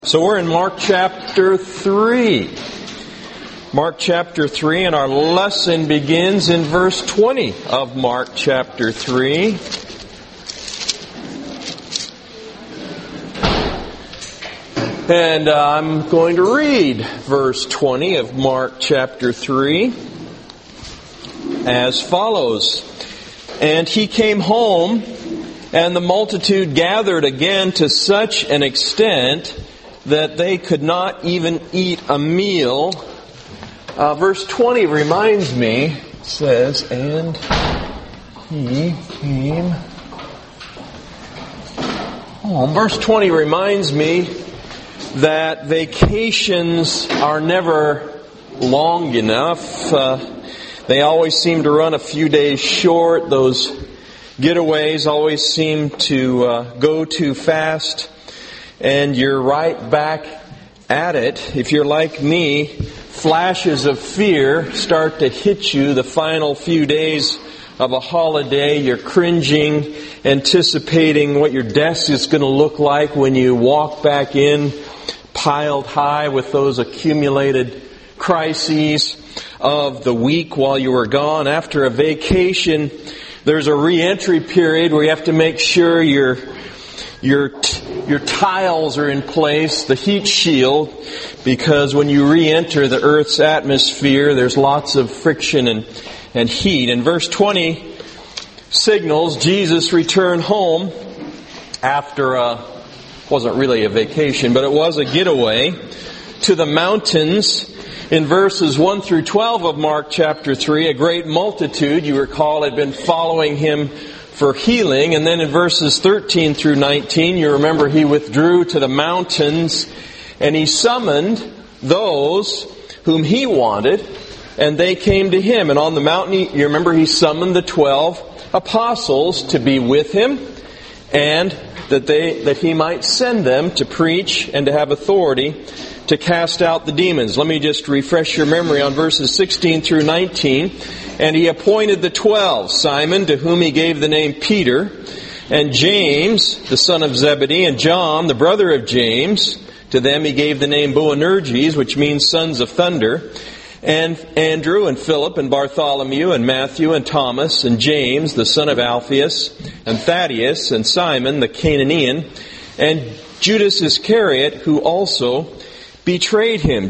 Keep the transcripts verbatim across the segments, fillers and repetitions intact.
So we're in Mark chapter three. Mark chapter three, and our lesson begins in verse twenty of Mark chapter three. And uh, I'm going to read verse twenty of Mark chapter three as follows. And he came home, and the multitude gathered again to such an extent that they could not even eat a meal. Uh, verse twenty reminds me, it says, and he came home. Verse twenty reminds me that vacations are never long enough. Uh, they always seem to run a few days short. Those getaways always seem to uh, go too fast. And you're right back at it. If you're like me, flashes of fear start to hit you the final few days of a holiday. You're cringing, anticipating what your desk is going to look like when you walk back in, piled high with those accumulated crises of the week while you were gone. After a vacation, there's a re-entry period where you have to make sure your your your tiles are in place, the heat shield, because when you re-enter the Earth's atmosphere, there's lots of friction and, and heat. And verse twenty signals Jesus' return home after a, wasn't really a vacation, but it was a getaway to the mountains. In verses one through twelve of Mark chapter three, a great multitude, you recall, had been following him for healing. And then in verses thirteen through nineteen, you remember he withdrew to the mountains and he summoned those whom he wanted, and they came to him. And on the mountain, you remember he summoned the twelve apostles to be with him, and that they that he might send them to preach and to have authority to cast out the demons. Let me just refresh your memory on verses sixteen through nineteen. And he appointed the twelve, Simon, to whom he gave the name Peter, and James, the son of Zebedee, and John, the brother of James. To them he gave the name Boanerges, which means sons of thunder, and Andrew, and Philip, and Bartholomew, and Matthew, and Thomas, and James, the son of Alphaeus, and Thaddeus, and Simon, the Canaanian, and Judas Iscariot, who also betrayed him.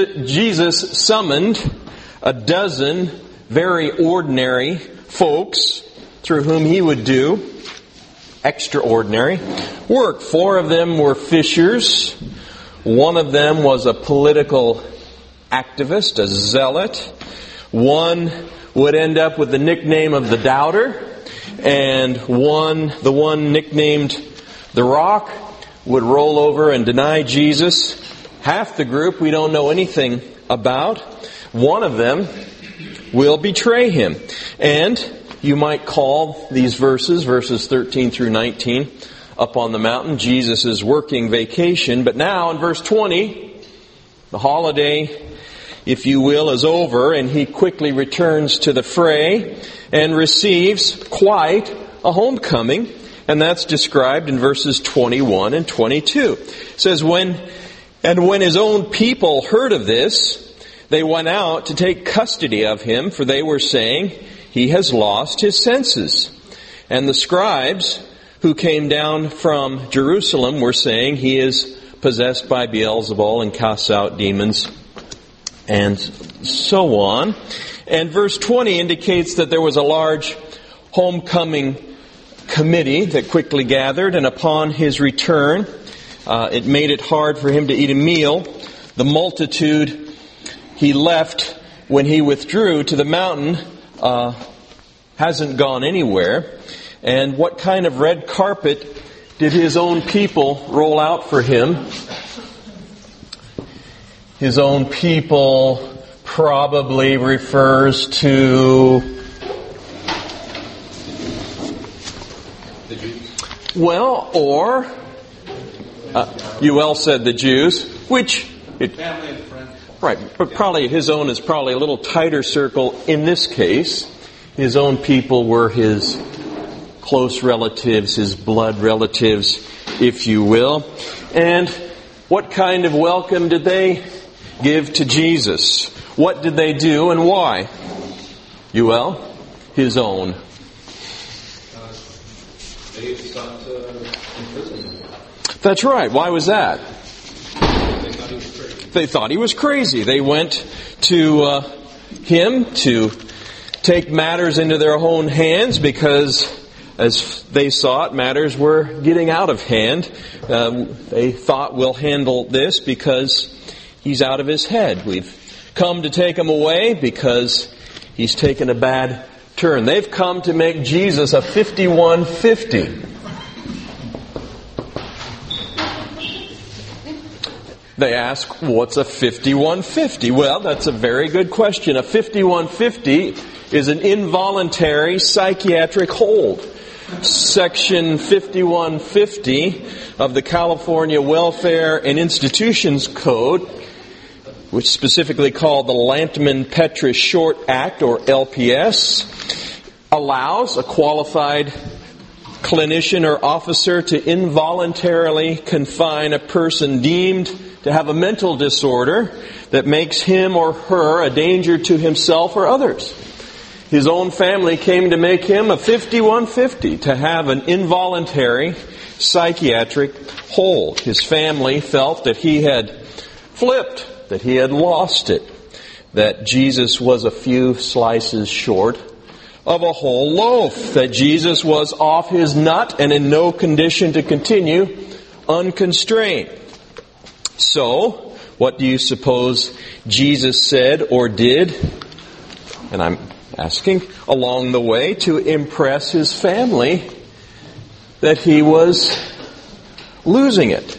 Jesus summoned a dozen very ordinary folks through whom he would do extraordinary work. Four of them were fishers. One of them was a political activist, a zealot. One would end up with the nickname of the Doubter. And one, the one nicknamed the Rock, would roll over and deny Jesus. Half the group we don't know anything about. One of them will betray him. And you might call these verses, verses thirteen through nineteen, up on the mountain, Jesus' working vacation. But now in verse twenty, the holiday, if you will, is over, and he quickly returns to the fray and receives quite a homecoming. And that's described in verses twenty-one and twenty-two. It says, when, and when his own people heard of this, they went out to take custody of him, for they were saying, he has lost his senses. And the scribes who came down from Jerusalem were saying, he is possessed by Beelzebul and casts out demons, and so on. And verse twenty indicates that there was a large homecoming committee that quickly gathered, and upon his return, uh, it made it hard for him to eat a meal. The multitude he left when he withdrew to the mountain uh, hasn't gone anywhere. And what kind of red carpet did his own people roll out for him? His own people probably refers to the Jews. Well, or uh, Yuel said the Jews, which it, family and friends. Right, but probably his own is probably a little tighter circle in this case. His own people were his close relatives, his blood relatives, if you will. And What kind of welcome did they give to Jesus? What did they do and why? Yuel, his own. Uh, they sought to imprison him. That's right. Why was that? They thought he was crazy. They thought he was crazy. They went to uh, him to take matters into their own hands because, as they saw it, matters were getting out of hand. Uh, they thought, we'll handle this because he's out of his head. We've come to take him away because he's taken a bad turn. They've come to make Jesus a fifty-one fifty. They ask, what's a fifty-one fifty? Well, that's a very good question. A fifty-one fifty is an involuntary psychiatric hold. Section fifty-one fifty of the California Welfare and Institutions Code, which specifically called the Lantman-Petrus Short Act, or L P S, allows a qualified clinician or officer to involuntarily confine a person deemed to have a mental disorder that makes him or her a danger to himself or others. His own family came to make him a fifty-one fifty, to have an involuntary psychiatric hold. His family felt that he had flipped, that he had lost it, that Jesus was a few slices short of a whole loaf, that Jesus was off his nut and in no condition to continue unconstrained. So, what do you suppose Jesus said or did? And I'm asking, along the way, to impress his family that he was losing it.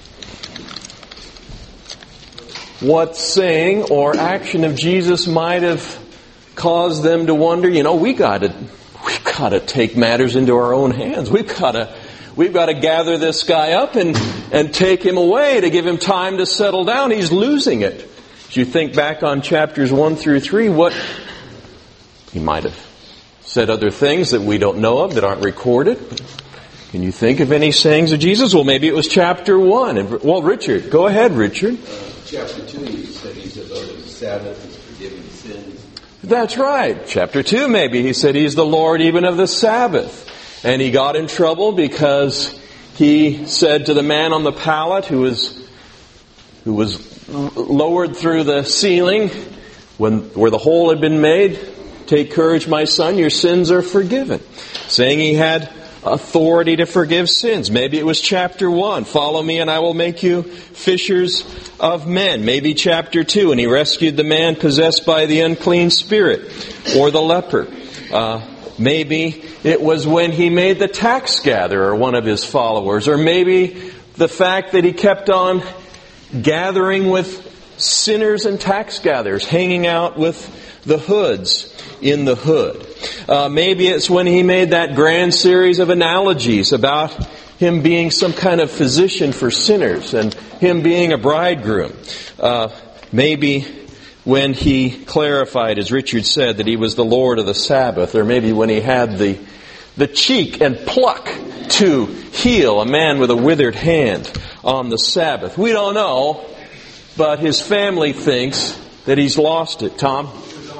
What saying or action of Jesus might have caused them to wonder, you know, we gotta, we've got to take matters into our own hands. We've got to, we've got to gather this guy up and, and take him away to give him time to settle down. He's losing it. As you think back on chapters one through three, what he might have said other things that we don't know of, that aren't recorded. Can you think of any sayings of Jesus? Well, maybe it was chapter one. And, well, Richard, go ahead, Richard. Uh, chapter two, he said he's the Lord of the Sabbath, he's forgiving sins. That's right. Chapter two, maybe he said he's the Lord even of the Sabbath. And he got in trouble because he said to the man on the pallet who was who was lowered through the ceiling when where the hole had been made, "Take courage, my son, your sins are forgiven." Saying he had authority to forgive sins. Maybe it was chapter one. "Follow me and I will make you fishers of men." Maybe chapter two, and he rescued the man possessed by the unclean spirit or the leper. Uh, maybe it was when he made the tax gatherer one of his followers. Or maybe the fact that he kept on gathering with sinners and tax gatherers, hanging out with the hoods in the hood. Uh, maybe it's when he made that grand series of analogies about him being some kind of physician for sinners and him being a bridegroom. Uh, maybe when he clarified, as Richard said, that he was the Lord of the Sabbath. Or maybe when he had the, the cheek and pluck to heal a man with a withered hand on the Sabbath. We don't know, but his family thinks that he's lost it. Tom?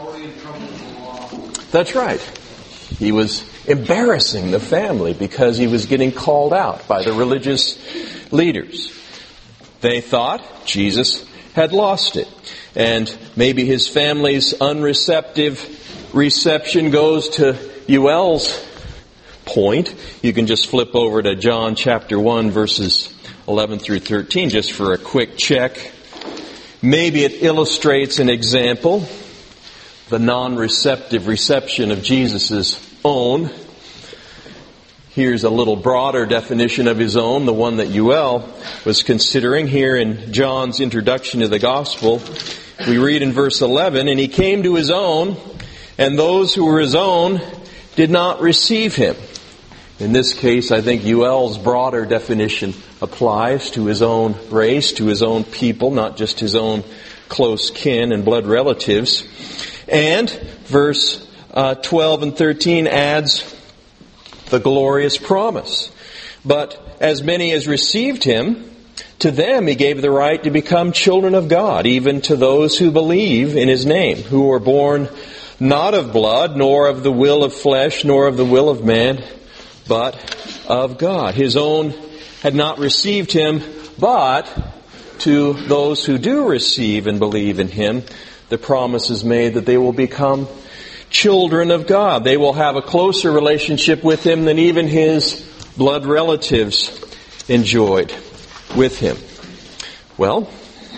That's right. He was embarrassing the family because he was getting called out by the religious leaders. They thought Jesus had lost it. And maybe his family's unreceptive reception goes to Yuel's point. You can just flip over to John chapter one, verses eleven through thirteen, just for a quick check. Maybe it illustrates an example. The non-receptive reception of Jesus' own. Here's a little broader definition of his own, the one that Yuel was considering here in John's introduction to the gospel. We read in verse eleven, "And he came to his own, and those who were his own did not receive him." In this case, I think Yuel's broader definition applies to his own race, to his own people, not just his own close kin and blood relatives. And verse uh, twelve and thirteen adds the glorious promise. "But as many as received him, To them he gave the right to become children of God, even to those who believe in his name, who were born not of blood, nor of the will of flesh, nor of the will of man, but of God. His own had not received him, but to those who do receive and believe in him, the promise is made that they will become children of God. They will have a closer relationship with him than even his blood relatives enjoyed with him. Well,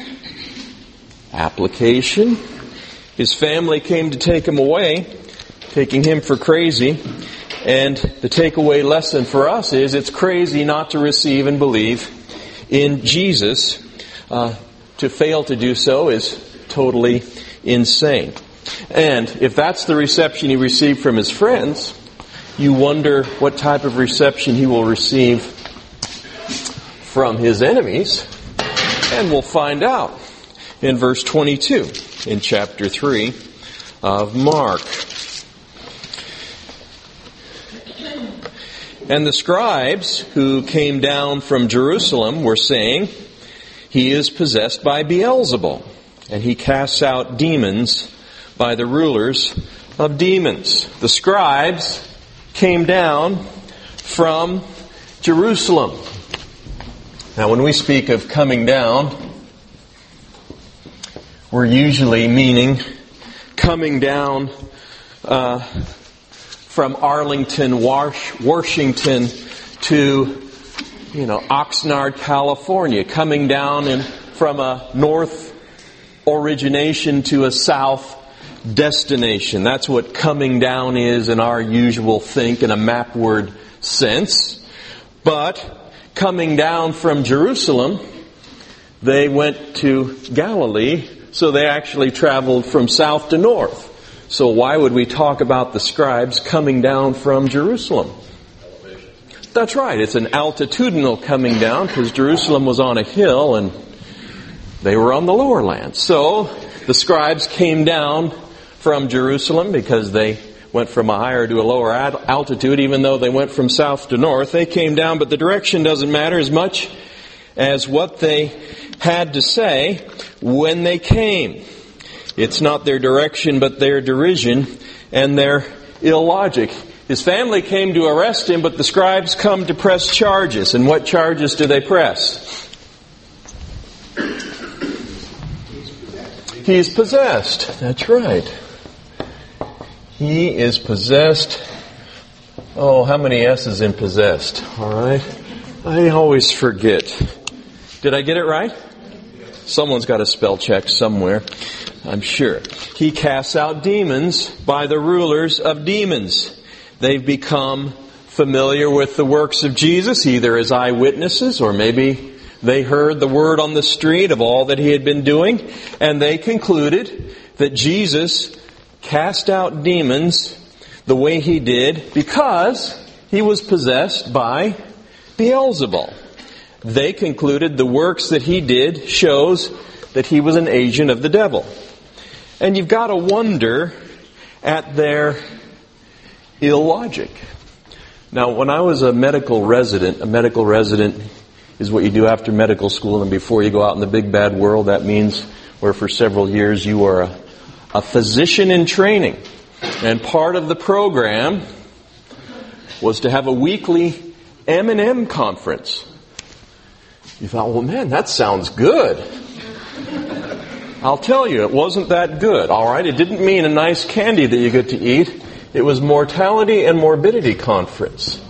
application. His family came to take him away, taking him for crazy. And the takeaway lesson for us is it's crazy not to receive and believe in Jesus. Uh, to fail to do so is totally insane. And if that's the reception he received from his friends, you wonder what type of reception he will receive from his enemies. And we'll find out in verse twenty-two in chapter three of Mark. And the scribes who came down from Jerusalem were saying, he is possessed by Beelzebul, and he casts out demons by the rulers of demons. The scribes came down from Jerusalem. Now, when we speak of coming down, we're usually meaning coming down uh, from Arlington, Washington to, you know, Oxnard, California, coming down in, from a north origination to a south destination. That's what coming down is in our usual think in a mapward sense. But coming down from Jerusalem, they went to Galilee, so they actually traveled from south to north. So why would we talk about the scribes coming down from Jerusalem? That's right, it's an altitudinal coming down, because Jerusalem was on a hill and they were on the lower land. So the scribes came down from Jerusalem because they went from a higher to a lower altitude, even though they went from south to north. They came down, but the direction doesn't matter as much as what they had to say when they came. It's not their direction, but their derision and their illogic. His family came to arrest him, but the scribes come to press charges. And what charges do they press? He is possessed. That's right. He is possessed. Oh, how many S's in possessed? All right. I always forget. Did I get it right? Someone's got a spell check somewhere, I'm sure. He casts out demons by the rulers of demons. They've become familiar with the works of Jesus, either as eyewitnesses or maybe they heard the word on the street of all that he had been doing, and they concluded that Jesus cast out demons the way he did because he was possessed by Beelzebul. They concluded the works that he did shows that he was an agent of the devil. And you've got to wonder at their illogic. Now, when I was a medical resident, a medical resident is what you do after medical school and before you go out in the big bad world. That means where for several years you are a, a physician in training. And part of the program was to have a weekly M and M conference. You thought, well, man, that sounds good. I'll tell you, it wasn't that good, all right? It didn't mean a nice candy that you get to eat. It was mortality and morbidity conference.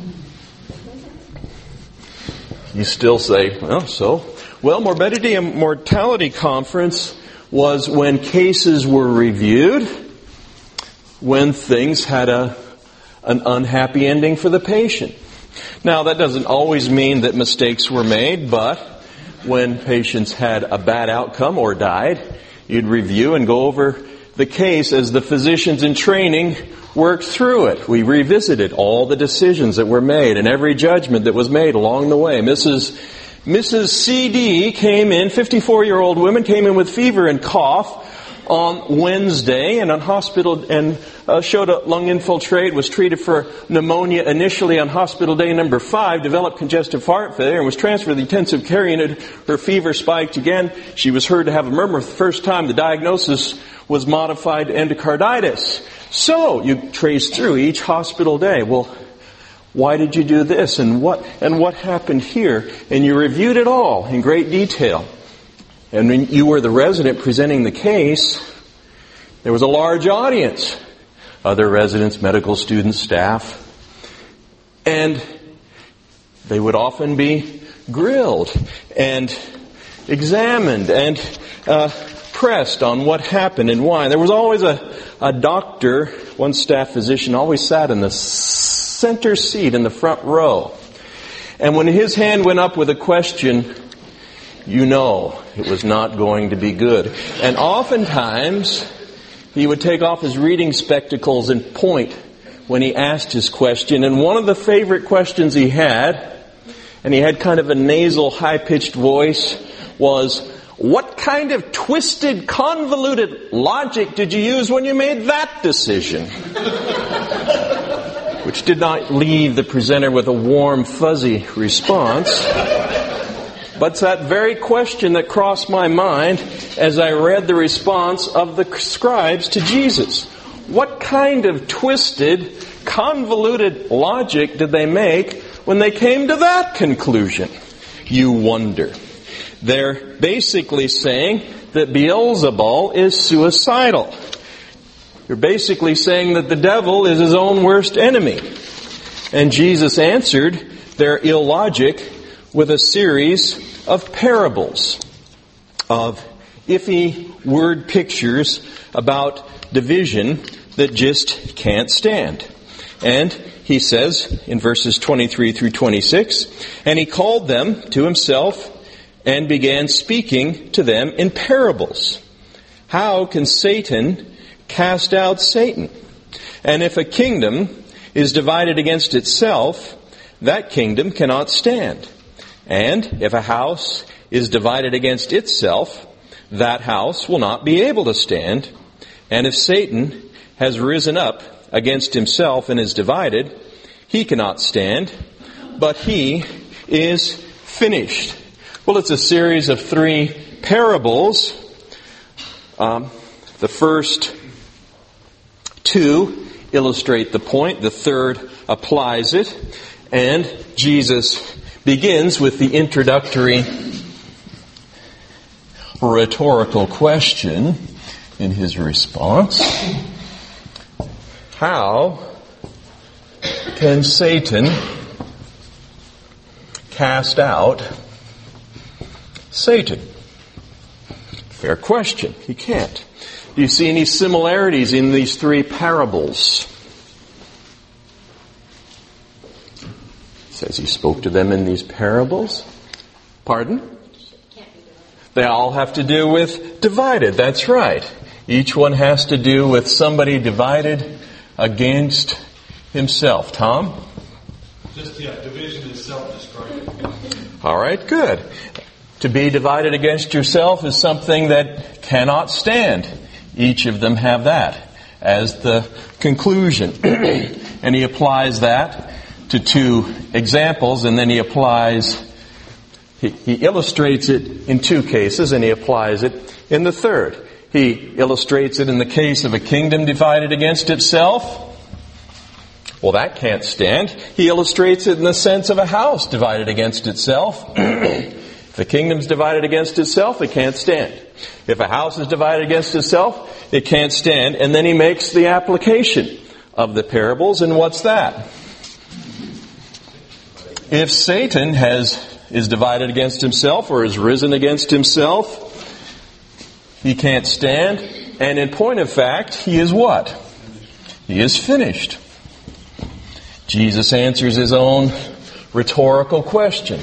You still say, well, so? Well, morbidity and mortality conference was when cases were reviewed, when things had a an unhappy ending for the patient. Now, that doesn't always mean that mistakes were made, but when patients had a bad outcome or died, you'd review and go over the case as the physicians in training worked through it. We revisited all the decisions that were made and every judgment that was made along the way. Missus Missus C D came in, fifty-four-year-old woman, came in with fever and cough on Wednesday and on hospital and uh, showed a lung infiltrate, was treated for pneumonia initially on hospital day number five, developed congestive heart failure and was transferred to the intensive care unit. Her fever spiked again. She was heard to have a murmur for the first time. The diagnosis was modified endocarditis. So you trace through each hospital day. Well, why did you do this? And what and what happened here? And you reviewed it all in great detail. And when you were the resident presenting the case, there was a large audience. Other residents, medical students, staff. And they would often be grilled and examined and uh, pressed on what happened and why. There was always a, a doctor, one staff physician, always sat in the center seat in the front row. And when his hand went up with a question, you know it was not going to be good. And oftentimes, he would take off his reading spectacles and point when he asked his question. And one of the favorite questions he had, and he had kind of a nasal, high-pitched voice, was, what kind of twisted, convoluted logic did you use when you made that decision? Which did not leave the presenter with a warm, fuzzy response. But it's that very question that crossed my mind as I read the response of the scribes to Jesus. What kind of twisted, convoluted logic did they make when they came to that conclusion? You wonder. They're basically saying that Beelzebul is suicidal. You're basically saying that the devil is his own worst enemy. And Jesus answered their illogic with a series of parables, of iffy word pictures about division that just can't stand. And he says in verses twenty-three through twenty-six, and he called them to himself and began speaking to them in parables. How can Satan cast out Satan? And if a kingdom is divided against itself, that kingdom cannot stand. And if a house is divided against itself, that house will not be able to stand. And if Satan has risen up against himself and is divided, he cannot stand, but he is finished. Well, it's a series of three parables. Um, the first two illustrate the point. The third applies it. And Jesus begins with the introductory rhetorical question in his response. How can Satan cast out Satan? Fair question. He can't. Do you see any similarities in these three parables? It says he spoke to them in these parables. Pardon? They all have to do with divided. That's right. Each one has to do with somebody divided against himself. Tom? Just, yeah, division is self-destructive. All right, good. To be divided against yourself is something that cannot stand. Each of them have that as the conclusion. And he applies that to two examples, and then he applies, he, he illustrates it in two cases, and he applies it in the third. He illustrates it in the case of a kingdom divided against itself. Well, that can't stand. He illustrates it in the sense of a house divided against itself. If a kingdom's divided against itself, it can't stand. If a house is divided against itself, it can't stand. And then he makes the application of the parables. And what's that? If Satan has is divided against himself or is risen against himself, he can't stand. And in point of fact, he is what? He is finished. Jesus answers his own rhetorical question.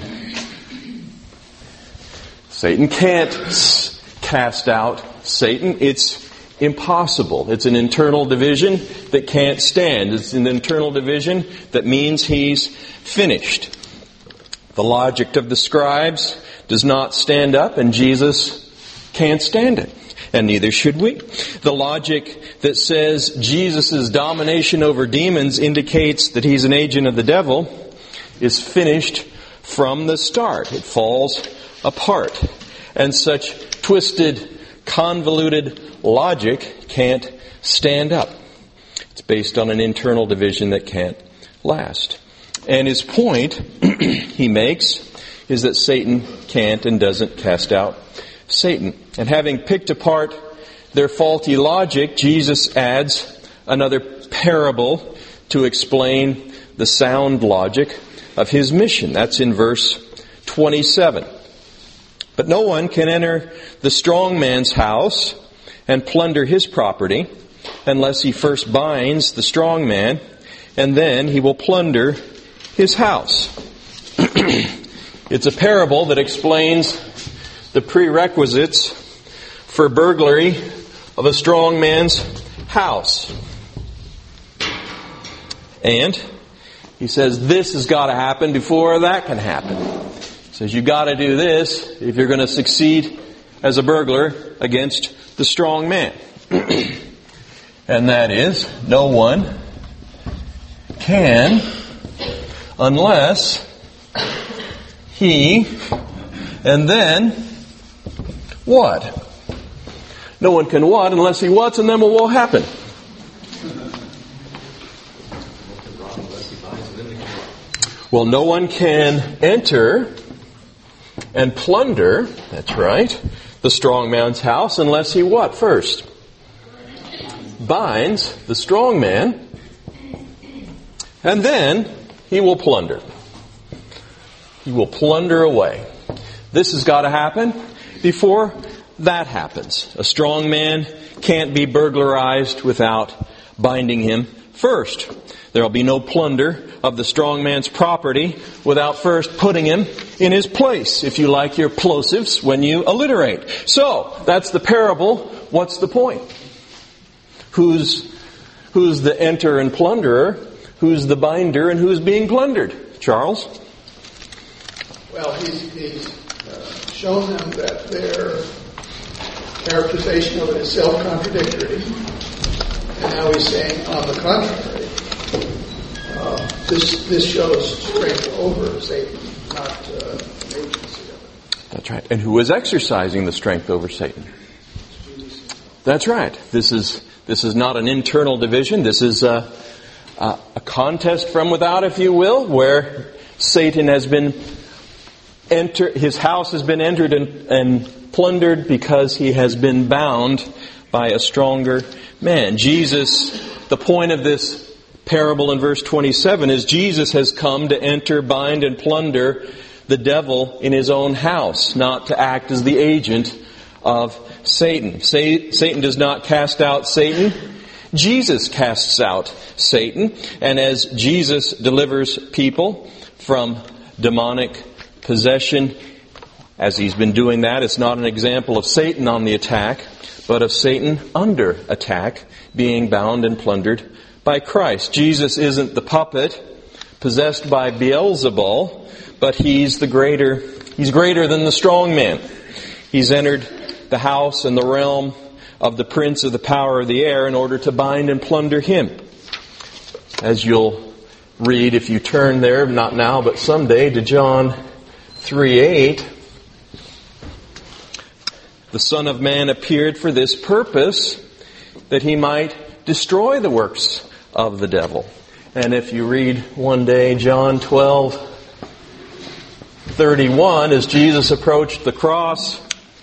Satan can't cast out Satan. It's impossible. It's an internal division that can't stand. It's an internal division that means he's finished. The logic of the scribes does not stand up, and Jesus can't stand it. And neither should we. The logic that says Jesus' domination over demons indicates that he's an agent of the devil is finished from the start. It falls apart. And such twisted, convoluted logic can't stand up. It's based on an internal division that can't last. And his point he makes is that Satan can't and doesn't cast out Satan. And having picked apart their faulty logic, Jesus adds another parable to explain the sound logic of his mission. That's in verse twenty-seven. But no one can enter the strong man's house and plunder his property unless he first binds the strong man, and then he will plunder his house. It's a parable that explains the prerequisites for burglary of a strong man's house. And he says this has got to happen before that can happen. He says you've got to do this if you're going to succeed as a burglar against the strong man. And that is, no one can unless he, and then what? No one can what unless he what's, and then what will happen? Well, no one can enter and plunder, that's right, the strong man's house unless he what first? Binds the strong man, and then he will plunder. He will plunder away. This has got to happen before that happens. A strong man can't be burglarized without binding him first. There will be no plunder of the strong man's property without first putting him in his place, if you like your plosives, when you alliterate. So, that's the parable. What's the point? Who's, who's the enter and plunderer? Who's the binder and who's being plundered? Charles? Well, he's, he's uh, shown them that their characterization of it is self-contradictory. And now he's saying, on the contrary, uh, this this shows strength over Satan, not uh, agency of it. That's right. And who is exercising the strength over Satan? That's right. This is this is not an internal division. This is a, a, a contest from without, if you will, where Satan has been enter his house has been entered and, and plundered because he has been bound by a stronger man. Jesus, the point of this parable in verse twenty-seven is Jesus has come to enter, bind, and plunder the devil in his own house, not to act as the agent of Satan. Satan does not cast out Satan. Jesus casts out Satan. And as Jesus delivers people from demonic possession, as he's been doing that, it's not an example of Satan on the attack, but of Satan under attack, being bound and plundered by Christ. Jesus isn't the puppet possessed by Beelzebul, but he's the greater, he's greater than the strong man. He's entered the house and the realm of the prince of the power of the air in order to bind and plunder him. As you'll read if you turn there, not now, but someday, to John three eight. The Son of Man appeared for this purpose, that he might destroy the works of the devil. And if you read one day John twelve thirty-one, as Jesus approached the cross,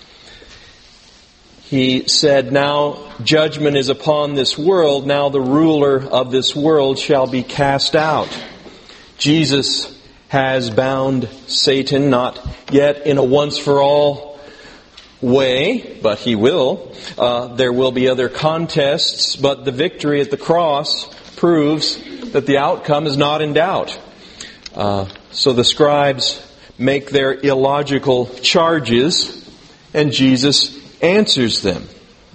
he said, "Now judgment is upon this world. Now the ruler of this world shall be cast out." Jesus has bound Satan, not yet in a once-for-all way, but he will. Uh, there will be other contests, but the victory at the cross proves that the outcome is not in doubt. Uh, so the scribes make their illogical charges, and Jesus answers them.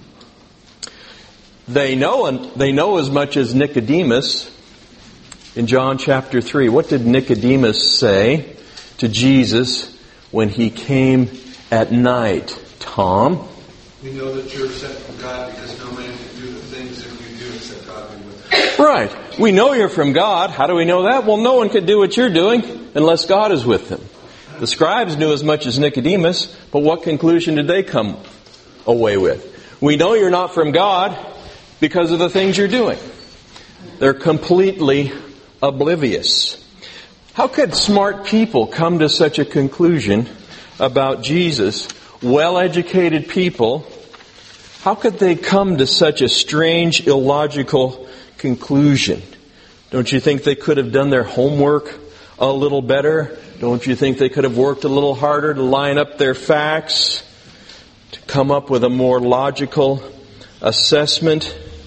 They know, and they know as much as Nicodemus. In John chapter three, what did Nicodemus say to Jesus when he came at night? Tom? We know that you're sent from God because no man can do the things that you do except God be with us. Right. We know you're from God. How do we know that? Well, no one can do what you're doing unless God is with them. The scribes knew as much as Nicodemus, but what conclusion did they come away with? We know you're not from God because of the things you're doing. They're completely oblivious. How could smart people come to such a conclusion about Jesus? Well-educated people, how could they come to such a strange, illogical conclusion? Don't you think they could have done their homework a little better? Don't you think they could have worked a little harder to line up their facts, to come up with a more logical assessment?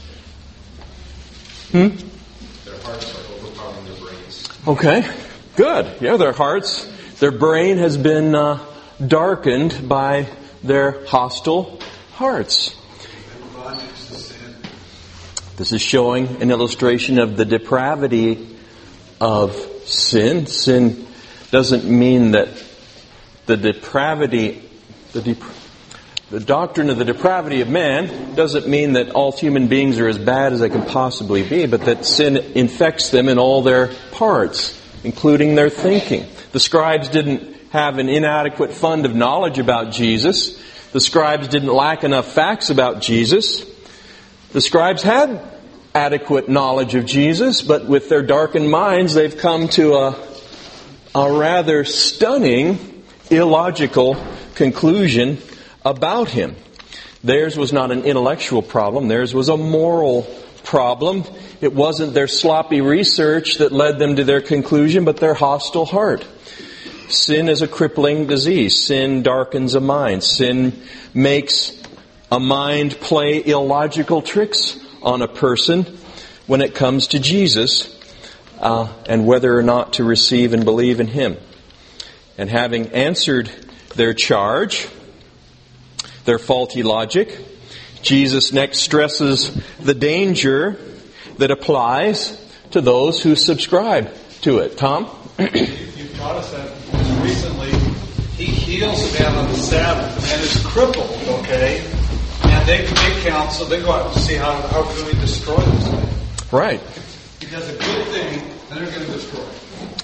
Hmm? Their hearts are overpowering their brains. Okay, good. Yeah, their hearts, their brain has been uh, darkened by their hostile hearts. This is showing an illustration of the depravity of sin. Sin doesn't mean that the depravity, the, dep- the doctrine of the depravity of man doesn't mean that all human beings are as bad as they can possibly be, but that sin infects them in all their parts, including their thinking. The scribes didn't have an inadequate fund of knowledge about Jesus. The scribes didn't lack enough facts about Jesus. The scribes had adequate knowledge of Jesus, but with their darkened minds, they've come to a, a rather stunning, illogical conclusion about Him. Theirs was not an intellectual problem. Theirs was a moral problem. It wasn't their sloppy research that led them to their conclusion, but their hostile heart. Sin is a crippling disease. Sin darkens a mind. Sin makes a mind play illogical tricks on a person when it comes to Jesus uh, and whether or not to receive and believe in Him. And having answered their charge, their faulty logic, Jesus next stresses the danger that applies to those who subscribe to it. Tom? You've taught us that recently. He heals a man on the Sabbath. The man is crippled, okay? And they make counsel. They go out and see how, how can we destroy this man. Right. He does a good thing, then they're going to destroy him.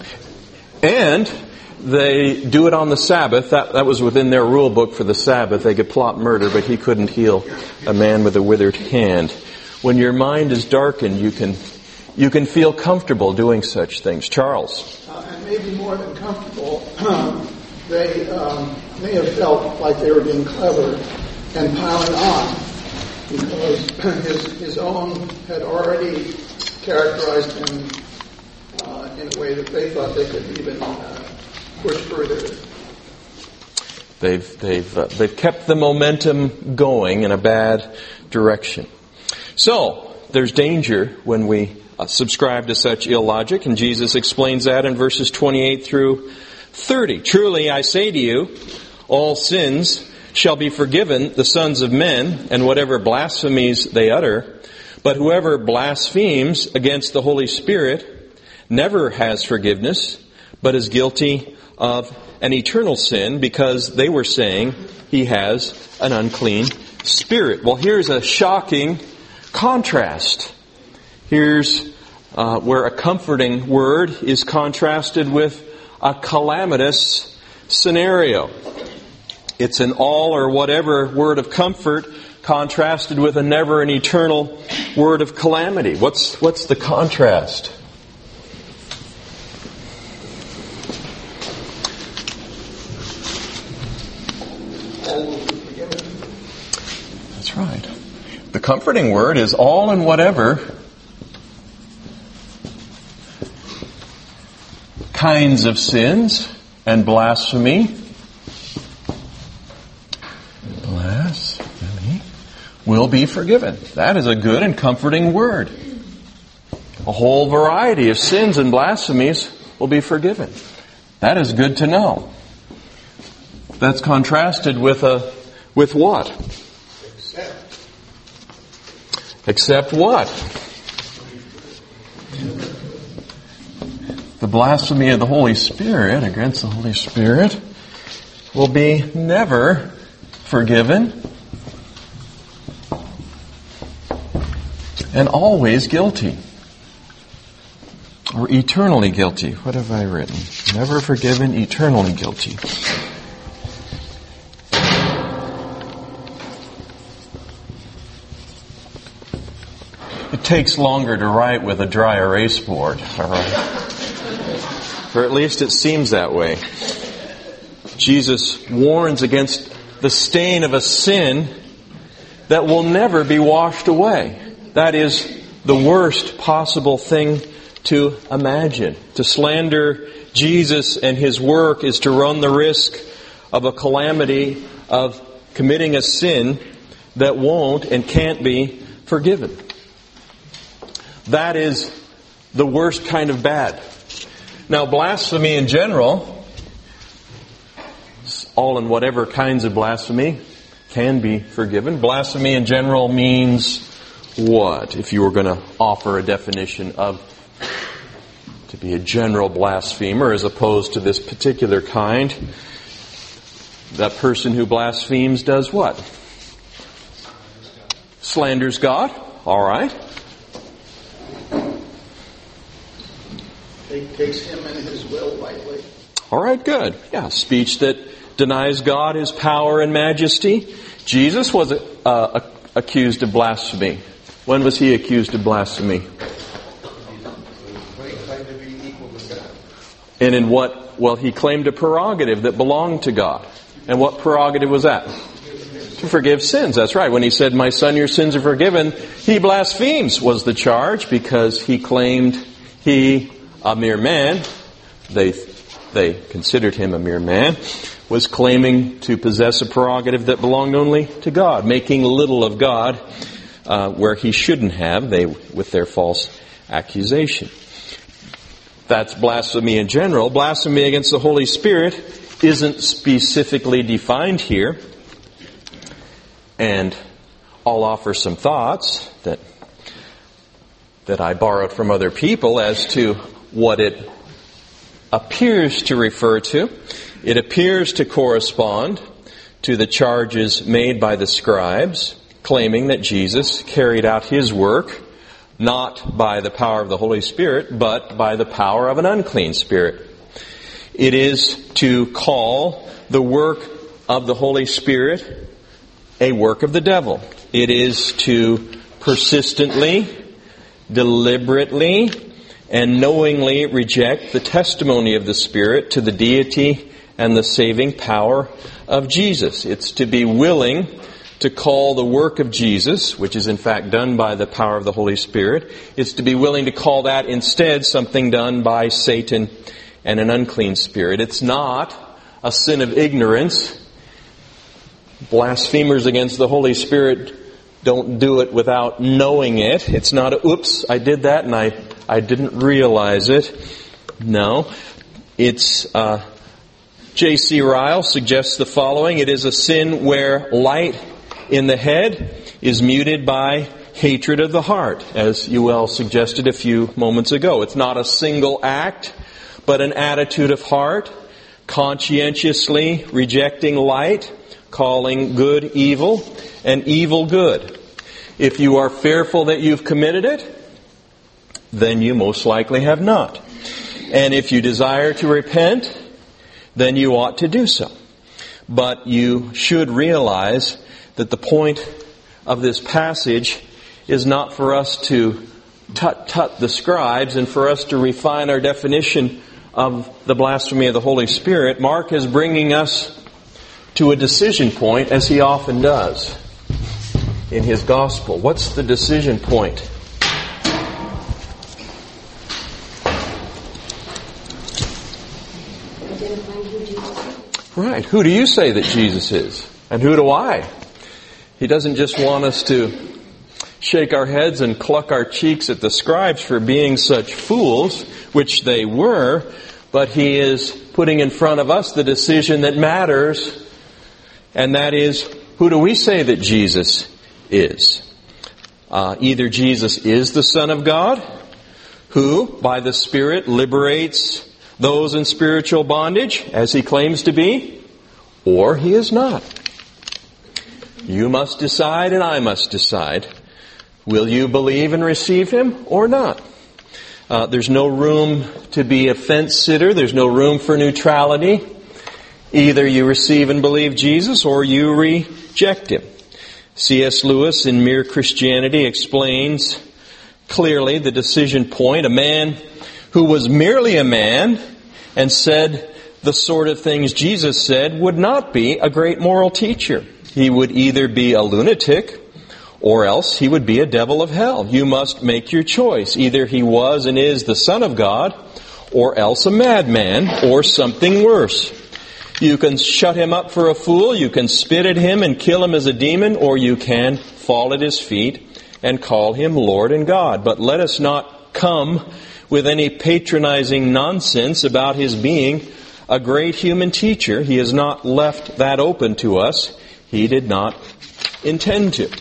And they do it on the Sabbath. That, that was within their rule book for the Sabbath. They could plot murder, but he couldn't heal a man with a withered hand. When your mind is darkened, you can you can feel comfortable doing such things. Charles? Uh, and maybe more than comfortable, they um, may have felt like they were being clever and piling on because his, his own had already characterized him uh, in a way that they thought they could even uh, push further. They've they've uh, they've kept the momentum going in a bad direction. So there's danger when we uh, subscribe to such illogic, and Jesus explains that in verses twenty-eight through thirty. Truly I say to you, all sins shall be forgiven the sons of men, and whatever blasphemies they utter. But whoever blasphemes against the Holy Spirit never has forgiveness, but is guilty of an eternal sin, because they were saying he has an unclean spirit. Well, here's a shocking contrast. Here's uh, where a comforting word is contrasted with a calamitous scenario. It's an all or whatever word of comfort contrasted with a never and eternal word of calamity. What's what's the contrast? That's right. The comforting word is all and whatever kinds of sins and blasphemy blasphemy will be forgiven. That is a good and comforting word. A whole variety of sins and blasphemies will be forgiven. That is good to know. That's contrasted with a with what? Except. Except what? The blasphemy of the Holy Spirit against the Holy Spirit will be never forgiven. and always guilty. Or eternally guilty. What have I written? Never forgiven, eternally guilty. It takes longer to write with a dry erase board, all right? Or at least it seems that way. Jesus warns against the stain of a sin that will never be washed away. That is the worst possible thing to imagine. To slander Jesus and His work is to run the risk of a calamity of committing a sin that won't and can't be forgiven. That is the worst kind of bad. Now, blasphemy in general, all and whatever kinds of blasphemy, can be forgiven. Blasphemy in general means what? If you were going to offer a definition of to be a general blasphemer as opposed to this particular kind, that person who blasphemes does what? Slanders God. All right. Takes Him and His will lightly. All right, good. Yeah, speech that denies God His power and majesty. Jesus was uh, accused of blasphemy. When was He accused of blasphemy? And in what? Well, He claimed a prerogative that belonged to God. And what prerogative was that? To forgive sins. That's right. When He said, "My son, your sins are forgiven," He blasphemes was the charge because He claimed He, a mere man, they they considered Him a mere man, was claiming to possess a prerogative that belonged only to God, making little of God uh, where He shouldn't have, they with their false accusation. That's blasphemy in general. Blasphemy against the Holy Spirit isn't specifically defined here. And I'll offer some thoughts that that I borrowed from other people as to what it appears to refer to. It appears to correspond to the charges made by the scribes, claiming that Jesus carried out His work not by the power of the Holy Spirit, but by the power of an unclean spirit. It is to call the work of the Holy Spirit a work of the devil. It is to persistently, deliberately, and knowingly reject the testimony of the Spirit to the deity and the saving power of Jesus. It's to be willing to call the work of Jesus, which is in fact done by the power of the Holy Spirit, it's to be willing to call that instead something done by Satan and an unclean spirit. It's not a sin of ignorance. Blasphemers against the Holy Spirit don't do it without knowing it. It's not a, oops, I did that and I, I didn't realize it. No. It's, uh, J C Ryle suggests the following. It is a sin where light in the head is muted by hatred of the heart, as Yuel suggested a few moments ago. It's not a single act, but an attitude of heart, conscientiously rejecting light, calling good evil, and evil good. If you are fearful that you've committed it, then you most likely have not. And if you desire to repent, then you ought to do so. But you should realize that the point of this passage is not for us to tut-tut the scribes and for us to refine our definition of the blasphemy of the Holy Spirit. Mark is bringing us to a decision point, as he often does in his gospel. What's the decision point? Right. Who do you say that Jesus is? And who do I? He doesn't just want us to shake our heads and cluck our cheeks at the scribes for being such fools, which they were, but He is putting in front of us the decision that matters, and that is, who do we say that Jesus is? Uh, either Jesus is the Son of God, who, by the Spirit, liberates those in spiritual bondage, as He claims to be, or He is not. You must decide and I must decide Will you believe and receive him or not? Uh, there's no room to be a fence sitter. There's no room for neutrality. Either you receive and believe Jesus or you reject him. C S Lewis in Mere Christianity explains clearly the decision point. A man who was merely a man and said the sort of things Jesus said would not be a great moral teacher. He would either be a lunatic or else he would be a devil of hell. You must make your choice. Either he was and is the Son of God, or else a madman, or something worse. You can shut him up for a fool, you can spit at him and kill him as a demon, or you can fall at his feet and call him Lord and God. But let us not come with any patronizing nonsense about his being a great human teacher. He has not left that open to us. He did not intend to.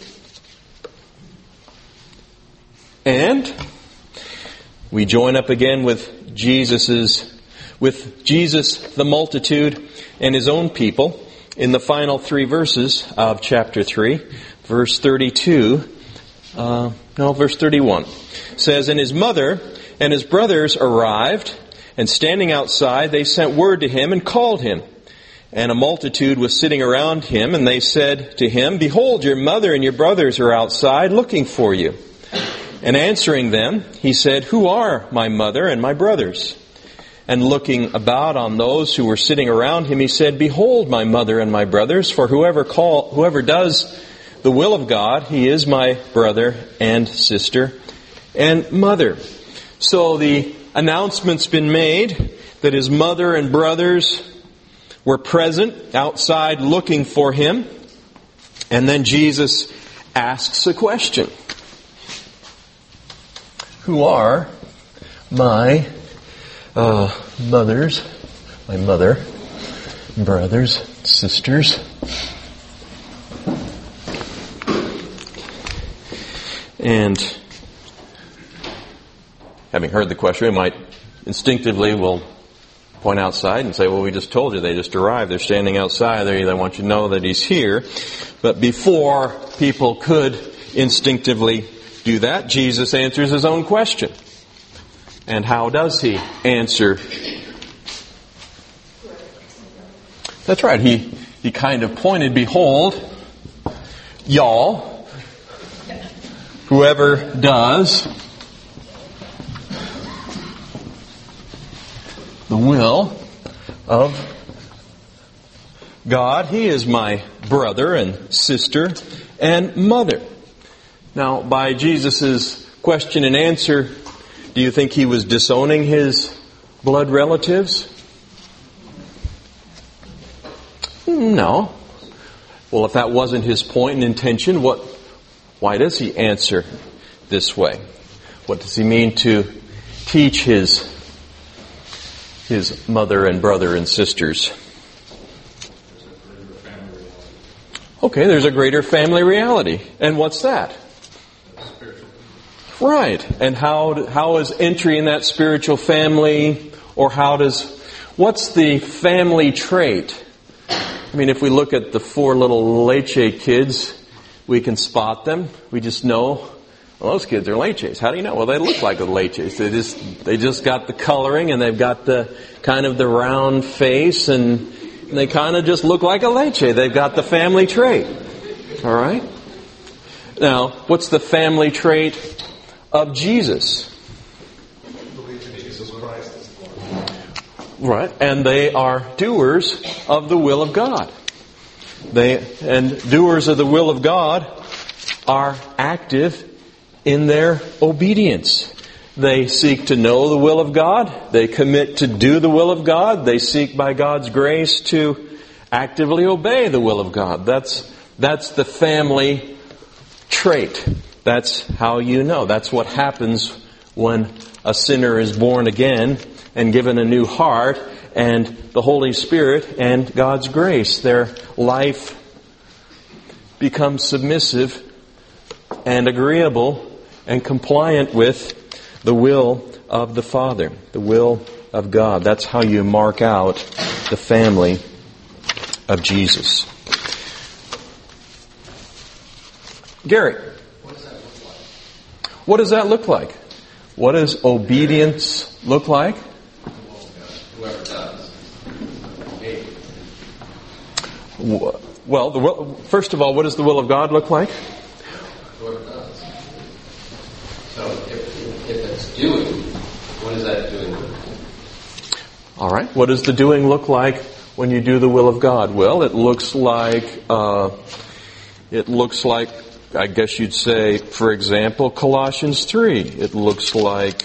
And we join up again with Jesus's, with Jesus, the multitude, and his own people in the final three verses of chapter three. Verse thirty-two, uh, no, verse thirty-one says, And his mother and his brothers arrived, and standing outside, they sent word to him and called him. And a multitude was sitting around him, and they said to him, Behold, your mother and your brothers are outside looking for you. And answering them, he said, Who are my mother and my brothers? And looking about on those who were sitting around him, he said, Behold, my mother and my brothers, for whoever call, whoever does the will of God, he is my brother and sister and mother. So the announcement's been made that his mother and brothers were present outside looking for him. And then Jesus asks a question. Who are my uh, mothers, my mother, brothers, sisters? And having heard the question, we might instinctively will point outside and say, well, we just told you they just arrived. They're standing outside. They, they want you to know that he's here. But before people could instinctively do that, Jesus answers his own question. And how does he answer? That's right. He, he kind of pointed, Behold, y'all, whoever does the will of God, he is my brother and sister and mother. Now, by Jesus' question and answer, do you think he was disowning his blood relatives? No. Well, if that wasn't his point and intention, what? Why does he answer this way? What does he mean to teach his his mother and brother and sisters? Okay, there's a greater family reality. And what's that? Right. And how how is entry in that spiritual family, or how does, what's the family trait? I mean, if we look at the four little Leche kids, we can spot them. We just know, well, those kids are Leches. How do you know? Well, they look like the Leches. They just they just got the coloring, and they've got the kind of the round face, and, and they kind of just look like a Leche. They've got the family trait. All right? Now, what's the family trait of Jesus? Right, and they are doers of the will of God. They and doers of the will of God are active in their obedience. They seek to know the will of God. They commit to do the will of God. They seek by God's grace to actively obey the will of God. That's that's the family trait. That's how you know. That's what happens when a sinner is born again and given a new heart, and the Holy Spirit and God's grace. Their life becomes submissive and agreeable and compliant with the will of the Father, the will of God. That's how you mark out the family of Jesus. Gary. What does that look like? What does that look like? What does obedience look like? Whoever does. Hey. Well, the will, first of all, what does the will of God look like? Whoever does. So if, if it's doing, what is that doing? All right. What does the doing look like when you do the will of God? Well, it looks like, uh, it looks like, I guess you'd say, for example, Colossians three. It looks like,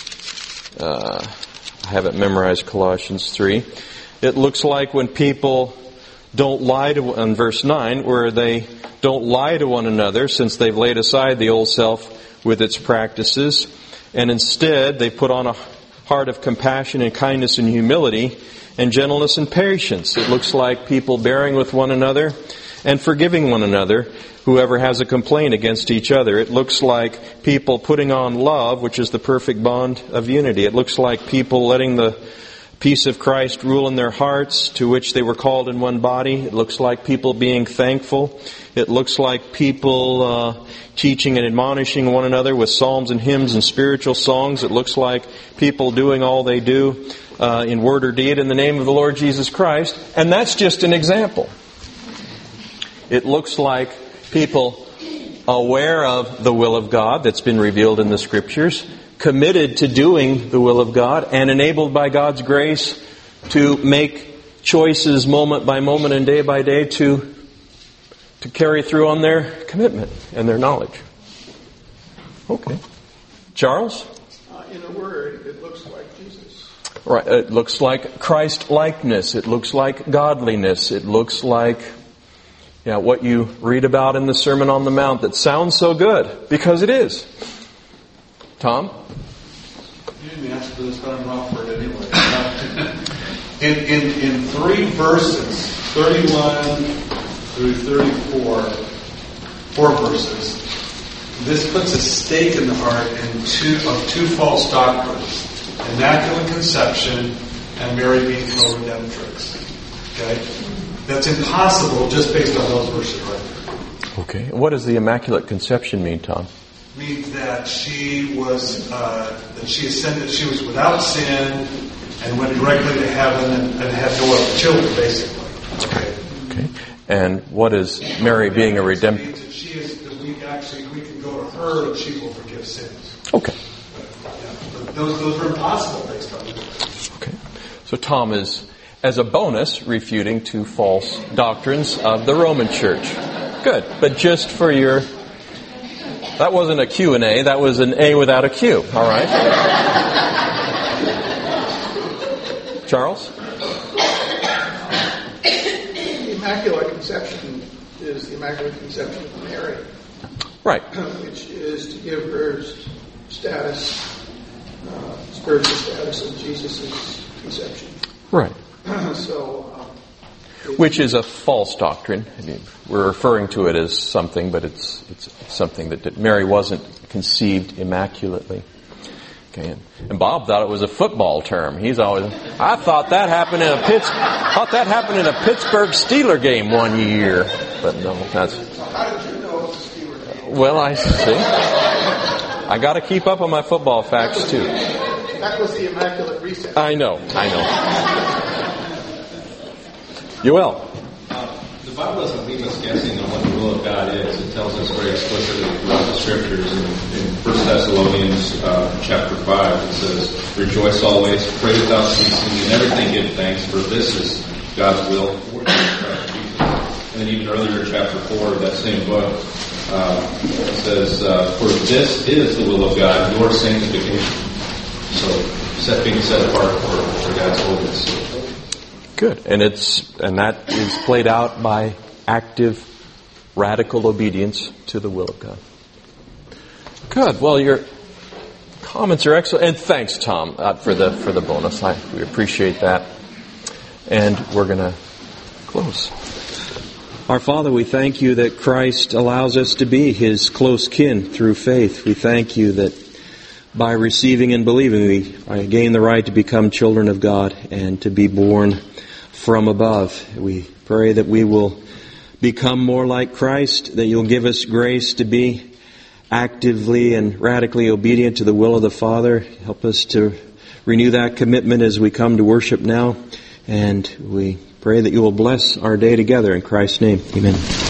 uh, I haven't memorized Colossians three. It looks like when people don't lie to, on verse nine, where they don't lie to one another since they've laid aside the old self with its practices, and instead they put on a heart of compassion and kindness and humility and gentleness and patience. It looks like people bearing with one another and forgiving one another, whoever has a complaint against each other. It looks like people putting on love, which is the perfect bond of unity. It looks like people letting the peace of Christ rule in their hearts, to which they were called in one body. It looks like people being thankful. It looks like people uh, teaching and admonishing one another with psalms and hymns and spiritual songs. It looks like people doing all they do uh, in word or deed in the name of the Lord Jesus Christ. And that's just an example. It looks like people aware of the will of God that's been revealed in the Scriptures, committed to doing the will of God, and enabled by God's grace to make choices moment by moment and day by day to to carry through on their commitment and their knowledge. Okay. Charles? Uh, in a word, it looks like Jesus. Right. It looks like Christ-likeness. It looks like godliness. It looks like yeah, what you read about in the Sermon on the Mount that sounds so good, because it is. Tom? You didn't ask for this, but I'm wrong for it anyway. in, in, in three verses, thirty-one through thirty-four, four verses, this puts a stake in the heart in two, of two false doctrines: Immaculate Conception and Mary being co-redemptrix. Okay? That's impossible just based on those verses right there. Okay. What does the Immaculate Conception mean, Tom? Means that she was uh, that she ascended, she was without sin, and went directly to heaven, and, and had no other children, basically. Okay. Okay. And what is Mary being a redemptor? Means that she is that we actually we can go to her and she will forgive sins. Okay. But, yeah, but those those are impossible based on this. Okay. So Tom is, as a bonus, refuting two false doctrines of the Roman Church. Good. But just for your... That wasn't a Q and A, that was an A without a Q. All right. Charles? The Immaculate Conception is the Immaculate Conception of Mary. Right. Which is to give her status, uh, spiritual status of Jesus' conception. Right. so... Um, Which is a false doctrine. I mean, we're referring to it as something, but it's it's something that, that Mary wasn't conceived immaculately. Okay, and, and Bob thought it was a football term. He's always, I thought that happened in a Pitts, thought that happened in a Pittsburgh Steeler game one year, but no, that's. How did you know it was a Steeler game? Well, I see. I got to keep up on my football facts too. That was the Immaculate Reception. I know, I know. Yoel. Uh, the Bible doesn't leave us guessing on what the will of God is. It tells us very explicitly throughout the Scriptures. In, in First Thessalonians uh, chapter five, it says, "Rejoice always, pray without ceasing, in everything give thanks, for this is God's will for you in Christ Jesus." And then even earlier in chapter four of that same book, uh, it says, uh, "For this is the will of God, your sanctification." So, set, being set apart for, for God's holiness. Good. And it's and that is played out by active, radical obedience to the will of God. Good. Well, your comments are excellent. And thanks, Tom, uh, for the for the bonus. I, we appreciate that. And we're going to close. Our Father, we thank you that Christ allows us to be His close kin through faith. We thank you that by receiving and believing, we gain the right to become children of God and to be born from above. We pray that we will become more like Christ, that you'll give us grace to be actively and radically obedient to the will of the Father. Help us to renew that commitment as we come to worship now. And we pray that you will bless our day together. In Christ's name, amen.